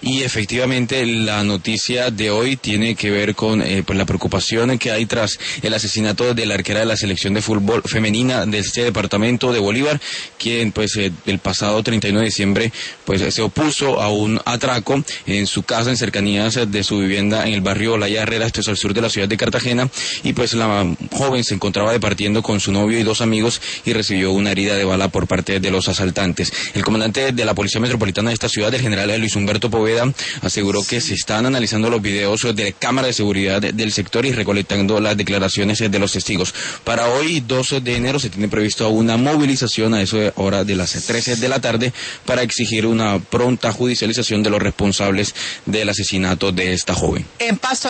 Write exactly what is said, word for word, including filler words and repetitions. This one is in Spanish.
Y efectivamente la noticia de hoy tiene que ver con eh, pues la preocupación que hay tras el asesinato de la arquera de la selección de fútbol femenina de este departamento de Bolívar, quien pues eh, el pasado treinta y nueve de diciembre pues se opuso a un atraco en su casa en cercanías de su vivienda en el barrio Olaya Herrera, esto es al sur de la ciudad de Cartagena, y pues la joven se encontraba departiendo con su novio y dos amigos y recibió una herida de bala por parte de los asaltantes. El comandante de la Policía Metropolitana de esta ciudad, el general Luis Humberto Poveda, aseguró que se están analizando los videos de cámara de seguridad del sector y recolectando las declaraciones de los testigos. Para hoy, doce de enero, se tiene previsto una movilización a eso de hora de las trece de la tarde para exigir una pronta judicialización de los responsables del asesinato de esta joven. En Pasto